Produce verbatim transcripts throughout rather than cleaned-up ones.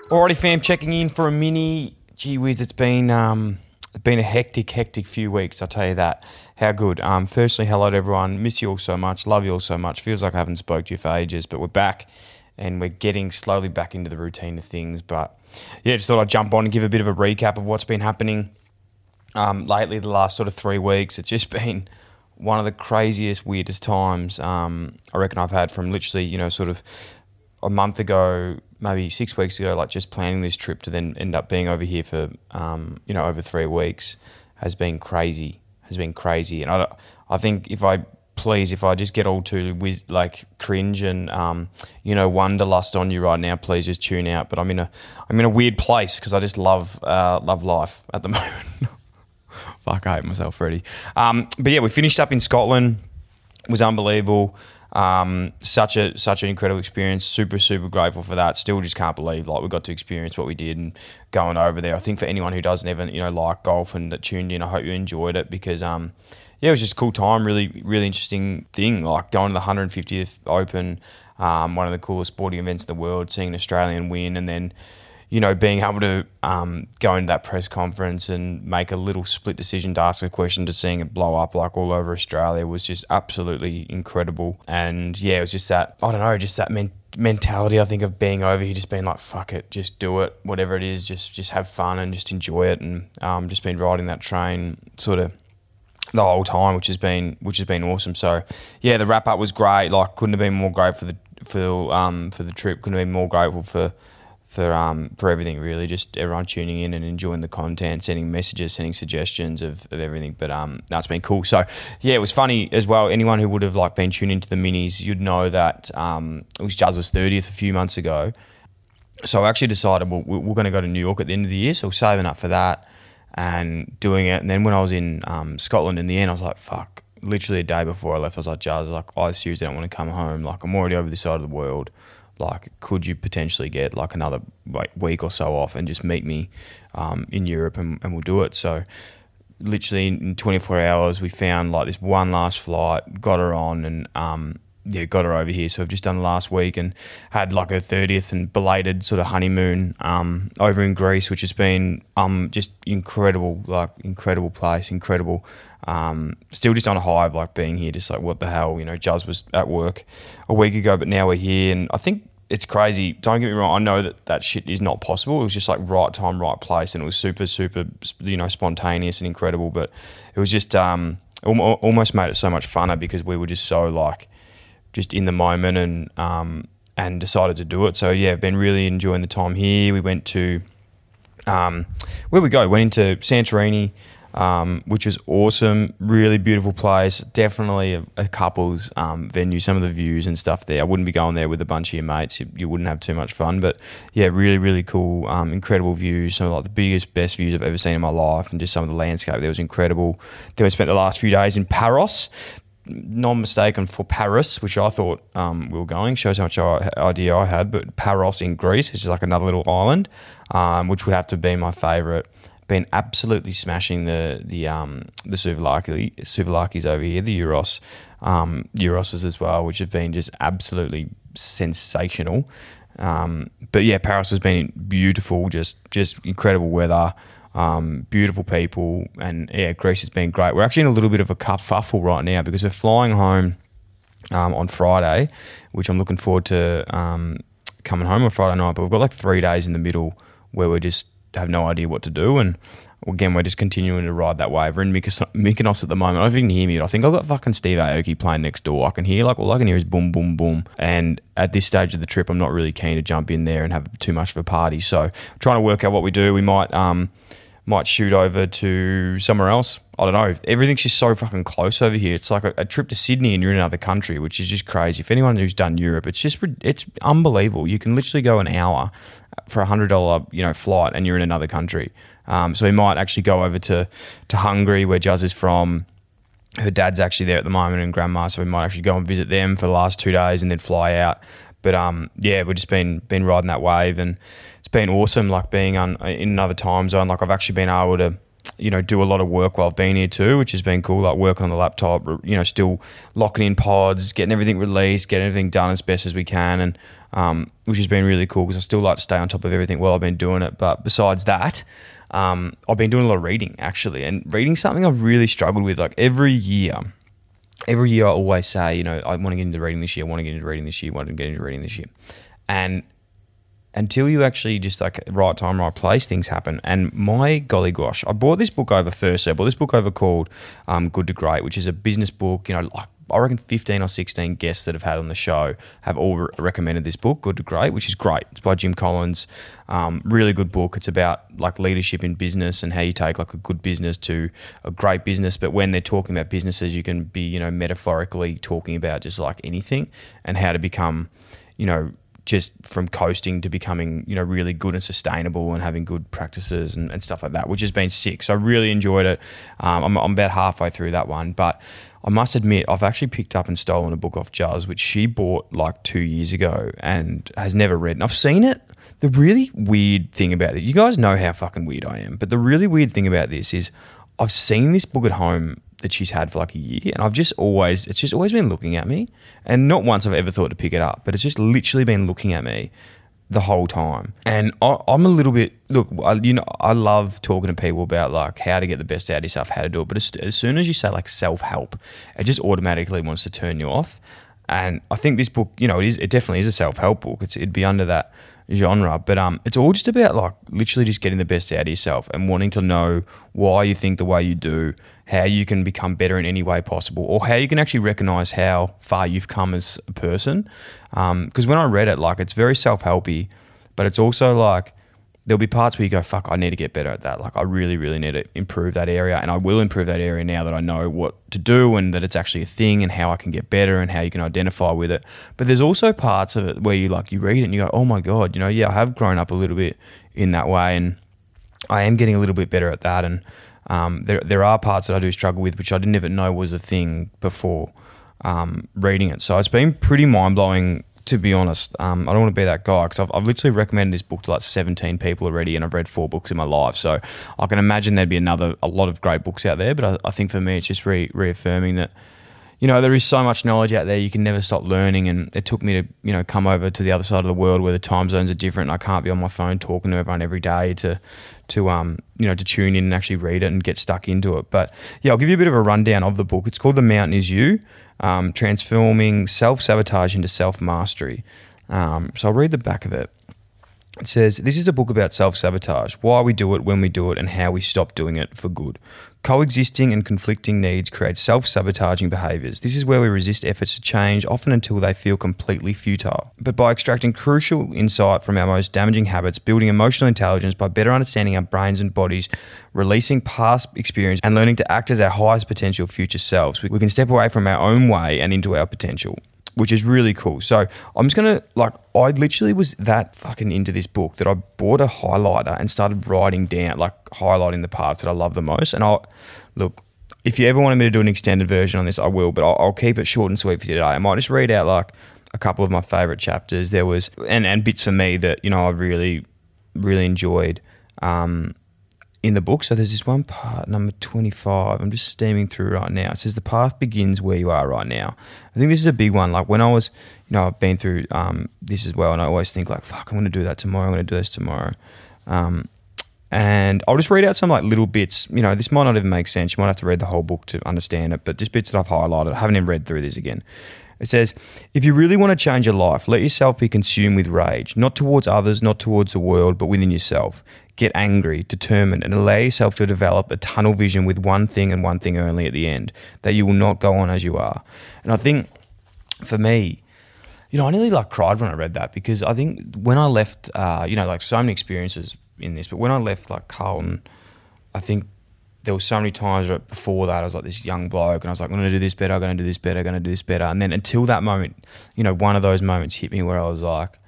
Alrighty, fam, checking in for a mini. Gee whiz, it's been um, it's been a hectic, hectic few weeks. I'll tell you that. How good. Um, firstly, hello to everyone. Miss you all so much. Love you all so much. Feels like I haven't spoke to you for ages, but we're back and we're getting slowly back into the routine of things. But yeah, just thought I'd jump on and give a bit of a recap of what's been happening um, lately. The last sort of three weeks, it's just been one of the craziest, weirdest times um, I reckon I've had from literally, you know, sort of a month ago, maybe six weeks ago, like just planning this trip to then end up being over here for, um, you know, over three weeks has been crazy, has been crazy. And I, I think if I, please, if I just get all too, wiz- like, cringe and, um, you know, wanderlust on you right now, please just tune out. But I'm in a, I'm in a weird place because I just love, uh, love life at the moment. Fuck, I hate myself already. Um, but yeah, we finished up in Scotland. It was unbelievable. Um, such a such an incredible experience. Super super grateful for that. Still just can't believe like we got to experience what we did and going over there. I think for anyone who doesn't even you know like golf and that tuned in, I hope you enjoyed it because um yeah it was just a cool time. Really really interesting thing. Like going to the one hundred fiftieth Open, um, one of the coolest sporting events in the world. Seeing an Australian win and then you know being able to um, go into that press conference and make a little split decision to ask a question to seeing it blow up like all over Australia was just absolutely incredible. And yeah, it was just that, I don't know, just that men- mentality I think of being over here, just being like, fuck it, just do it, whatever it is, just just have fun and just enjoy it. And um, just been riding that train sort of the whole time, which has been which has been awesome. So yeah, the wrap up was great. Like couldn't have been more great for the for um for the trip. Couldn't have been more grateful for. For um for everything really, just everyone tuning in and enjoying the content, sending messages, sending suggestions of, of everything. But um that's been cool. So yeah, it was funny as well. Anyone who would have like been tuned into the minis, you'd know that um it was Juzz's thirtieth a few months ago. So I actually decided well, we're going to go to New York at the end of the year. So saving up for that and doing it. And then when I was in um Scotland in the end, I was like, fuck. Literally a day before I left, I was like, Juzz, like I seriously don't want to come home. Like I'm already over this side of the world. Like, could you potentially get like another like week or so off and just meet me um, in Europe and, and we'll do it. So literally in twenty-four hours, we found like this one last flight, got her on and um, yeah, got her over here. So I've just done last week and had like her thirtieth and belated sort of honeymoon um, over in Greece, which has been um, just incredible, like incredible place, incredible. Um, still just on a high of like being here, just like what the hell, you know, Juzz was at work a week ago, but now we're here and I think it's crazy. Don't get me wrong. I know that that shit is not possible. It was just like right time, right place and it was super, super, you know, spontaneous and incredible, but it was just um, almost made it so much funner because we were just so like just in the moment and um, and decided to do it. So yeah, I've been really enjoying the time here. We went to, um, where we go? Went into Santorini, Um, which was awesome, really beautiful place, definitely a, a couple's um, venue, some of the views and stuff there. I wouldn't be going there with a bunch of your mates, you, you wouldn't have too much fun, but yeah, really, really cool, um, incredible views, some of like the biggest, best views I've ever seen in my life and just some of the landscape there was incredible. Then we spent the last few days in Paros, non-mistaken for Paris, which I thought um, we were going, shows how much idea I had, but Paros in Greece is just like another little island, um, which would have to be my favourite. Been absolutely smashing the the um the Souvlaki Souvlakis over here, the Euros, um, Euroses as well, which have been just absolutely sensational. Um, but yeah, Paris has been beautiful, just just incredible weather, um, beautiful people, and yeah, Greece has been great. We're actually in a little bit of a kerfuffle right now because we're flying home um, on Friday, which I'm looking forward to um, coming home on Friday night. But we've got like three days in the middle where we're just have no idea what to do, and again we're just continuing to ride that wave. We're in Mykonos, Mykonos at the moment. I don't know if you can hear me, but I think I've got fucking Steve Aoki playing next door. I can hear like all I can hear is boom boom boom, and at this stage of the trip I'm not really keen to jump in there and have too much of a party, so I'm trying to work out what we do. We might um might shoot over to somewhere else. I don't know. Everything's just so fucking close over here. It's like a, a trip to Sydney and you're in another country, which is just crazy. If anyone who's done Europe, it's just it's unbelievable. You can literally go an hour for a hundred dollar you know flight and you're in another country. Um, so we might actually go over to to Hungary, where Juzz is from. Her dad's actually there at the moment and grandma, so we might actually go and visit them for the last two days and then fly out. But um, yeah, we've just been been riding that wave and it's been awesome. Like being on in another time zone. Like I've actually been able to you know, do a lot of work while I've been here too, which has been cool, like working on the laptop, you know, still locking in pods, getting everything released, getting everything done as best as we can, and um, which has been really cool because I still like to stay on top of everything while I've been doing it. But besides that, um, I've been doing a lot of reading actually, and reading something I've really struggled with. Like every year, every year I always say, you know, I want to get into reading this year, I want to get into reading this year, I want to get into reading this year. And until you actually just like right time, right place, things happen. And my golly gosh, I bought this book over first. I bought this book over called um, Good to Great, which is a business book. You know, like I reckon fifteen or sixteen guests that have had on the show have all re- recommended this book, Good to Great, which is great. It's by Jim Collins. Um, really good book. It's about like leadership in business and how you take like a good business to a great business. But when they're talking about businesses, you can be, you know, metaphorically talking about just like anything and how to become, you know, just from coasting to becoming, you know, really good and sustainable and having good practices and, and stuff like that, which has been sick. So I really enjoyed it. Um, I'm, I'm about halfway through that one, but I must admit I've actually picked up and stolen a book off Juz, which she bought like two years ago and has never read. And I've seen it. The really weird thing about it, you guys know how fucking weird I am, but the really weird thing about this is I've seen this book at home that she's had for like a year, and I've just always, it's just always been looking at me, and not once I've ever thought to pick it up, but it's just literally been looking at me the whole time. And I, I'm a little bit, look, I, you know, I love talking to people about like how to get the best out of yourself, how to do it, but as, as soon as you say like self-help, it just automatically wants to turn you off. And I think this book, you know, it is, it definitely is a self-help book. It's, it'd be under that genre, but um, it's all just about like literally just getting the best out of yourself and wanting to know why you think the way you do, how you can become better in any way possible, or how you can actually recognize how far you've come as a person. Um, because when I read it, like it's very self-helpy, but it's also like there'll be parts where you go, fuck, I need to get better at that. Like I really, really need to improve that area, and I will improve that area now that I know what to do and that it's actually a thing and how I can get better and how you can identify with it. But there's also parts of it where you like, you read it and you go, oh my God, you know, yeah, I have grown up a little bit in that way, and I am getting a little bit better at that. And um, there there are parts that I do struggle with, which I didn't even know was a thing before um, reading it. So it's been pretty mind-blowing, to be honest. um, I don't want to be that guy because I've, I've literally recommended this book to like seventeen people already, and I've read four books in my life. So I can imagine there'd be another a lot of great books out there. But I, I think for me, it's just re- reaffirming that, you know, there is so much knowledge out there. You can never stop learning, and it took me to, you know, come over to the other side of the world where the time zones are different. And I can't be on my phone talking to everyone every day to, to um, you know, to tune in and actually read it and get stuck into it. But yeah, I'll give you a bit of a rundown of the book. It's called The Mountain Is You. Um, transforming self-sabotage into self-mastery. Um, so I'll read the back of it. It says, this is a book about self-sabotage, why we do it, when we do it, and how we stop doing it for good. Coexisting and conflicting needs create self-sabotaging behaviours. This is where we resist efforts to change, often until they feel completely futile. But by extracting crucial insight from our most damaging habits, building emotional intelligence by better understanding our brains and bodies, releasing past experience, and learning to act as our highest potential future selves, we can step away from our own way and into our potential, which is really cool. So I'm just going to, like, I literally was that fucking into this book that I bought a highlighter and started writing down, like highlighting the parts that I love the most. And I'll, look, if you ever wanted me to do an extended version on this, I will, but I'll, I'll keep it short and sweet for you today. I might just read out like a couple of my favorite chapters. There was, and, and bits for me that, you know, I really, really enjoyed um, in the book. So there's this one part, number twenty-five, I'm just steaming through right now. It says, the path begins where you are right now. I think this is a big one. Like when I was, you know, I've been through um, this as well, and I always think like, fuck, I'm going to do that tomorrow. I'm going to do this tomorrow. Um, and I'll just read out some like little bits. You know, this might not even make sense. You might have to read the whole book to understand it, but just bits that I've highlighted. I haven't even read through this again. It says, if you really want to change your life, let yourself be consumed with rage, not towards others, not towards the world, but within yourself. Get angry, determined, and allow yourself to develop a tunnel vision with one thing and one thing only at the end, that you will not go on as you are. And I think for me, you know, I nearly like cried when I read that, because I think when I left, uh, you know, like so many experiences in this, but when I left like Carlton, I think there were so many times before that I was like this young bloke and I was like, I'm going to do this better, I'm going to do this better, I'm going to do this better. And then until that moment, you know, one of those moments hit me where I was like,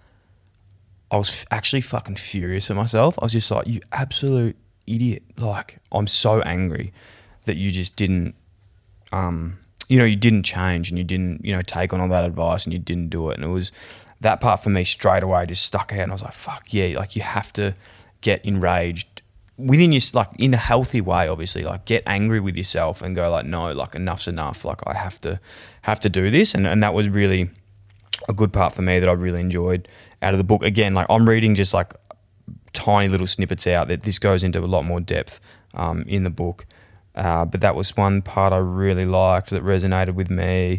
I was f- actually fucking furious at myself. I was just like, you absolute idiot. Like, I'm so angry that you just didn't, um, you know, you didn't change and you didn't, you know, take on all that advice and you didn't do it. And it was that part for me straight away just stuck out. And I was like, fuck yeah, like you have to get enraged within your, like in a healthy way, obviously, like get angry with yourself and go like, no, like enough's enough. Like I have to, have to do this. And, and that was really a good part for me that I really enjoyed out of the book. Again, like I'm reading just like tiny little snippets out that this goes into a lot more depth um, in the book. Uh, but that was one part I really liked that resonated with me.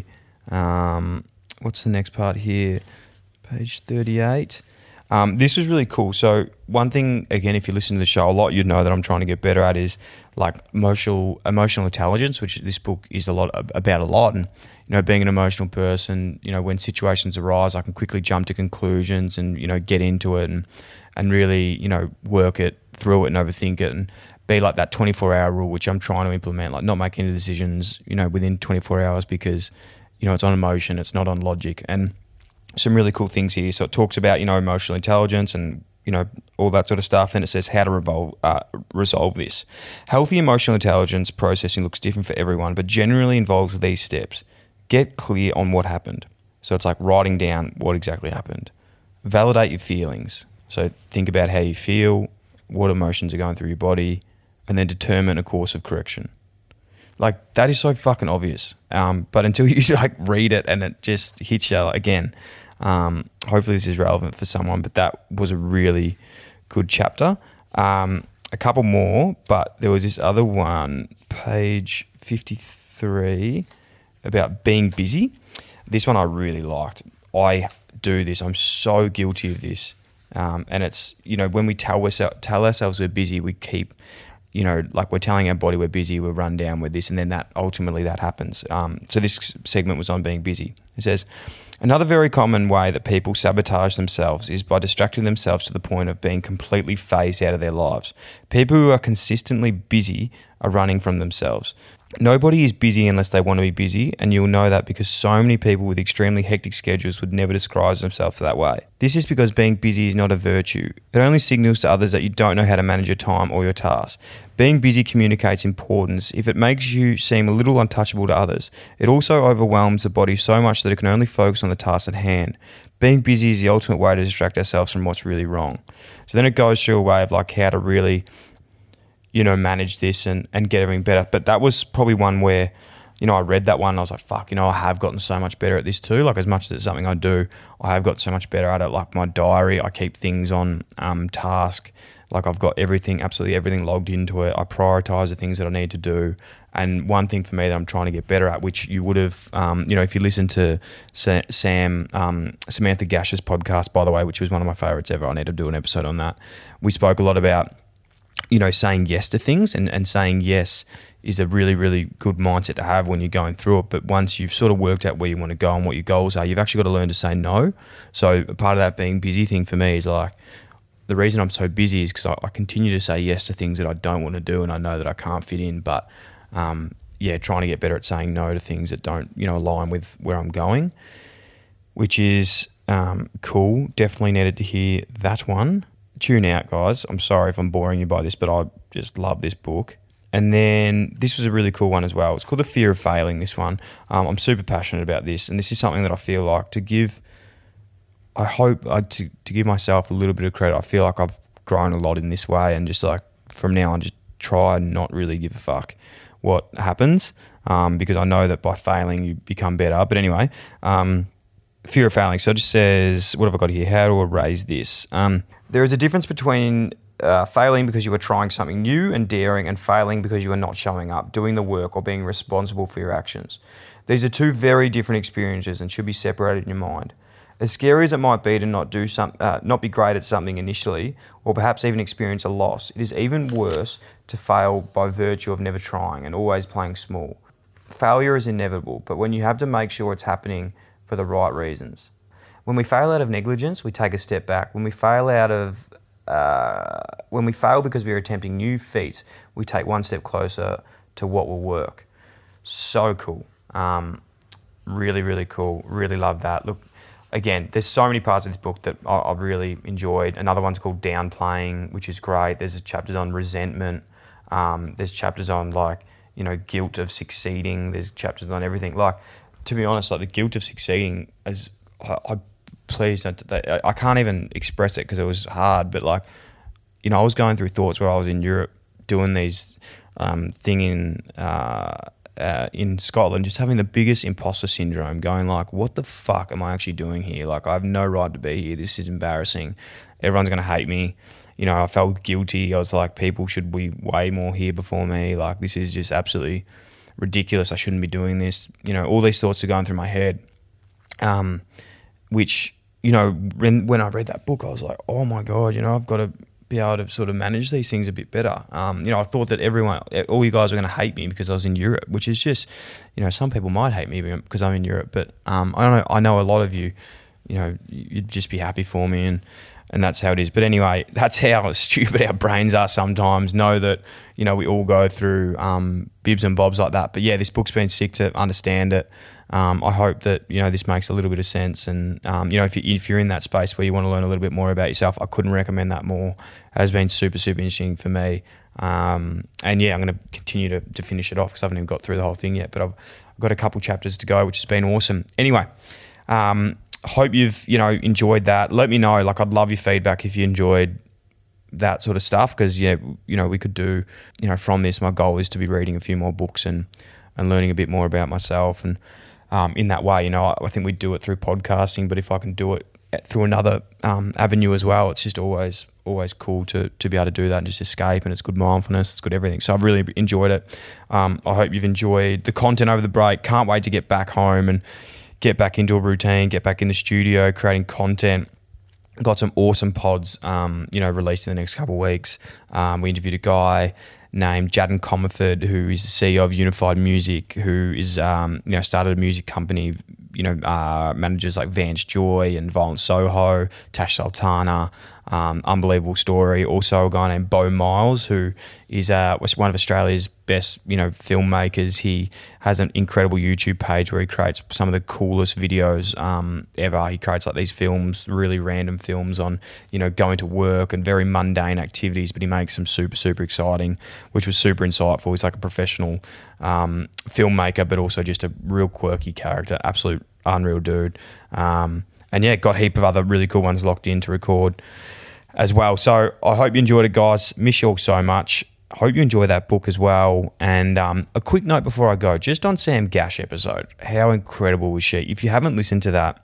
Um, what's the next part here? Page thirty-eight. Um, this was really cool. So one thing, again, if you listen to the show a lot, you'd know that I'm trying to get better at is like emotional emotional intelligence, which this book is a lot about a lot. And, you know, being an emotional person, you know, when situations arise, I can quickly jump to conclusions and, you know, get into it and, and really, you know, work it through it and overthink it and be like that twenty-four hour rule, which I'm trying to implement, like not making any decisions, you know, within twenty-four hours because, you know, it's on emotion, it's not on logic. And some really cool things here. So it talks about, you know, emotional intelligence and, you know, all that sort of stuff. Then it says how to revolve, uh, resolve this. Healthy emotional intelligence processing looks different for everyone, but generally involves these steps. Get clear on what happened. So it's like writing down what exactly happened. Validate your feelings. So think about how you feel, what emotions are going through your body, and then determine a course of correction. Like that is so fucking obvious. Um, but until you like read it and it just hits you again, um, hopefully this is relevant for someone, but that was a really good chapter. Um, a couple more, but there was this other one, page fifty-three, about being busy. This one I really liked. I do this. I'm so guilty of this. Um, and it's, you know, when we tell ourselves, tell ourselves we're busy, we keep, you know, like we're telling our body we're busy, we're run down with this, and then that ultimately that happens. Um, so this segment was on being busy. It says, another very common way that people sabotage themselves is by distracting themselves to the point of being completely phased out of their lives. People who are consistently busy are running from themselves. Nobody is busy unless they want to be busy, and you'll know that because so many people with extremely hectic schedules would never describe themselves that way. This is because being busy is not a virtue. It only signals to others that you don't know how to manage your time or your tasks. Being busy communicates importance. If it makes you seem a little untouchable to others, it also overwhelms the body so much that it can only focus on the task at hand. Being busy is the ultimate way to distract ourselves from what's really wrong. So then it goes through a way of like how to really, you know, manage this and, and get everything better. But that was probably one where, you know, I read that one and I was like, fuck, you know, I have gotten so much better at this too. Like as much as it's something I do, I have got so much better at it. Like my diary, I keep things on um, task. Like I've got everything, absolutely everything logged into it. I prioritize the things that I need to do. And one thing for me that I'm trying to get better at, which you would have, um, you know, if you listen to Sam, um, Samantha Gash's podcast, by the way, which was one of my favorites ever, I need to do an episode on that. We spoke a lot about, you know, saying yes to things, and, and saying yes is a really, really good mindset to have when you're going through it. But once you've sort of worked out where you want to go and what your goals are, you've actually got to learn to say no. So part of that being busy thing for me is like, the reason I'm so busy is because I, I continue to say yes to things that I don't want to do and I know that I can't fit in. But um, yeah, trying to get better at saying no to things that don't, you know, align with where I'm going, which is um, cool. Definitely needed to hear that one. Tune out, guys. I'm sorry if I'm boring you by this, but I just love this book. And then this was a really cool one as well. It's called The Fear of Failing, this one. Um, I'm super passionate about this, and this is something that I feel like to give, I hope uh, to, to give myself a little bit of credit. I feel like I've grown a lot in this way, and just like from now on, just try and not really give a fuck what happens, um, because I know that by failing, you become better. But anyway, um, fear of failing. So it just says, what have I got here? How to erase this? Um, there is a difference between uh, failing because you are trying something new and daring, and failing because you are not showing up, doing the work, or being responsible for your actions. These are two very different experiences and should be separated in your mind. As scary as it might be to not do some, uh, not be great at something initially, or perhaps even experience a loss, it is even worse to fail by virtue of never trying and always playing small. Failure is inevitable, but when you have to make sure it's happening for the right reasons. When we fail out of negligence, we take a step back. When we fail out of, uh, when we fail because we are attempting new feats, we take one step closer to what will work. So cool. Um, really, really cool. Really love that. Look, again, there's so many parts of this book that I, I've really enjoyed. Another one's called Downplaying, which is great. There's chapters on resentment. Um, there's chapters on like, you know, guilt of succeeding. There's chapters on everything. Like, to be honest, like the guilt of succeeding is, I, I please don't, I can't even express it because it was hard, but like you know, I was going through thoughts where I was in Europe doing these um, thing in uh, uh, in Scotland, just having the biggest imposter syndrome, going like, what the fuck am I actually doing here? Like, I have no right to be here. This is embarrassing. Everyone's going to hate me. You know, I felt guilty. I was like, people should be way more here before me. Like, this is just absolutely ridiculous. I shouldn't be doing this. You know, all these thoughts are going through my head, um, which, you know, when, when I read that book, I was like, oh my God, you know, I've got to be able to sort of manage these things a bit better. Um, you know, I thought that everyone, all you guys were going to hate me because I was in Europe, which is just, you know, some people might hate me because I'm in Europe, but um, I don't know. I know a lot of you, you know, you'd just be happy for me, and and that's how it is. But anyway, that's how stupid our brains are sometimes. Know that, you know, we all go through um, bibs and bobs like that. But yeah, this book's been sick to understand it. Um, I hope that, you know, this makes a little bit of sense. And, um, you know, if, you, if you're in that space where you want to learn a little bit more about yourself, I couldn't recommend that more. It has been super, super interesting for me. Um, and yeah, I'm going to continue to, to finish it off because I haven't even got through the whole thing yet. But I've, I've got a couple chapters to go, which has been awesome. Anyway, um, hope you've, you know, enjoyed that. Let me know. Like, I'd love your feedback if you enjoyed that sort of stuff, because, yeah, you know, we could do, you know, from this, my goal is to be reading a few more books and, and learning a bit more about myself. And um, in that way, you know, I, I think we do it through podcasting, but if I can do it through another um, avenue as well, it's just always, always cool to, to be able to do that and just escape. And it's good mindfulness. It's good everything. So I've really enjoyed it. Um, I hope you've enjoyed the content over the break. Can't wait to get back home and get back into a routine, get back in the studio, creating content. Got some awesome pods, um, you know, released in the next couple of weeks. Um, we interviewed a guy named Jadden Comerford, who is the C E O of Unified Music, who is, um, you know, started a music company, you know, uh, managers like Vance Joy and Violent Soho, Tash Sultana, um, unbelievable story. Also a guy named Beau Miles, who is uh, one of Australia's best, you know, filmmakers. He has an incredible YouTube page where he creates some of the coolest videos um, ever. He creates like these films, really random films on, you know, going to work and very mundane activities, but he makes them super, super exciting, which was super insightful. He's like a professional um, filmmaker, but also just a real quirky character, absolute unreal dude. Um, and yeah, got a heap of other really cool ones locked in to record as well. So I hope you enjoyed it, guys. Miss you all so much. Hope you enjoy that book as well. And um, a quick note before I go, just on Sam Gash episode, how incredible was she? If you haven't listened to that,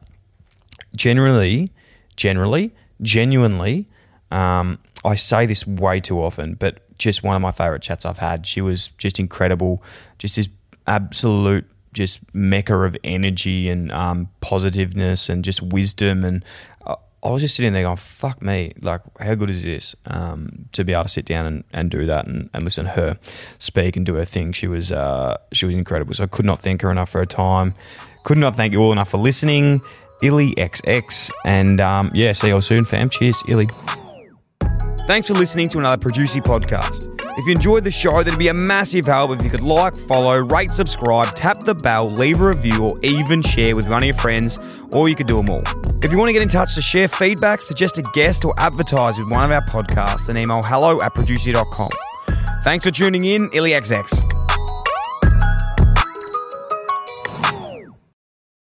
generally, generally, genuinely, um, I say this way too often, but just one of my favorite chats I've had. She was just incredible, just this absolute just mecca of energy and um, positiveness and just wisdom. And uh, I was just sitting there going, fuck me, like, how good is this um, to be able to sit down and, and do that and, and listen to her speak and do her thing. She was uh, she was incredible. So I could not thank her enough for her time. Could not thank you all enough for listening. Illy X X. And um, yeah, see you all soon, fam. Cheers, Illy. Thanks for listening to another Producy podcast. If you enjoyed the show, that'd be a massive help if you could like, follow, rate, subscribe, tap the bell, leave a review, or even share with one of your friends, or you could do them all. If you want to get in touch to share feedback, suggest a guest, or advertise with one of our podcasts, then email hello at producer dot com. Thanks for tuning in, Illy X X.